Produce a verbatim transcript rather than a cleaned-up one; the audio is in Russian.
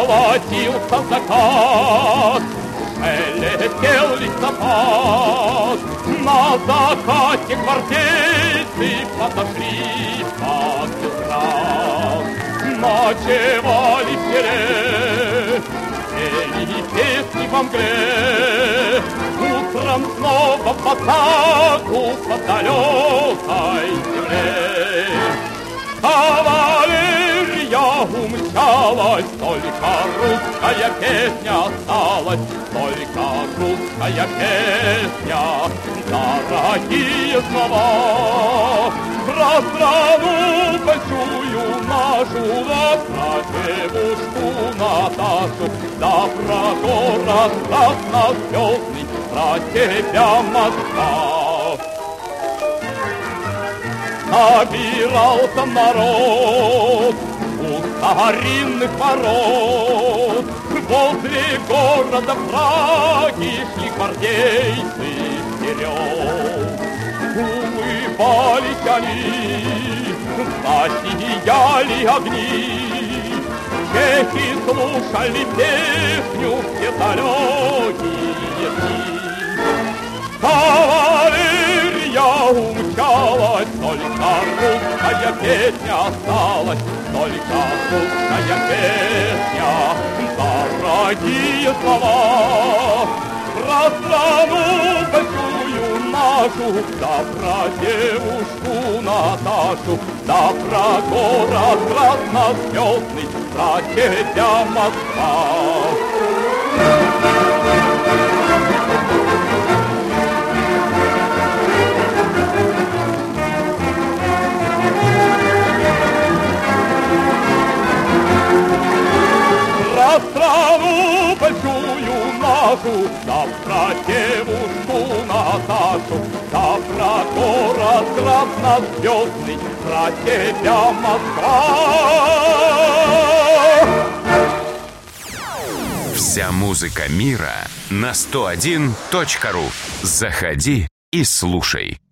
Золотился закат, летел листопад. На закате гвардейцы подошли под утра. Ночевали в селе, пели песни во мгле. Утром снова в атаку по далекой земле. Кавалерия умчалась, только русская песня осталась, только русская песня. Дорогие слова про страну большую нашу, да про девушку Наташу, да про город краснозвездный, про тебя, Москва. Собирался народ у старинных ворот. Возле города Праги шли гвардейцы вперед. Улыбались они, засияли огни. Чехи слушали песню все далекие дни. Кавалерия умчалась, только русская песня осталась, только русская песня. Дорогие слова про страну большую нашу, да про девушку Наташу, да про город краснозвездный, про тебя, Москва. Про страну большую нашу, да про девушку Наташу, да про город краснозвездный, про тебя, Москва. Вся музыка мира на сто один точка ру. Заходи и слушай.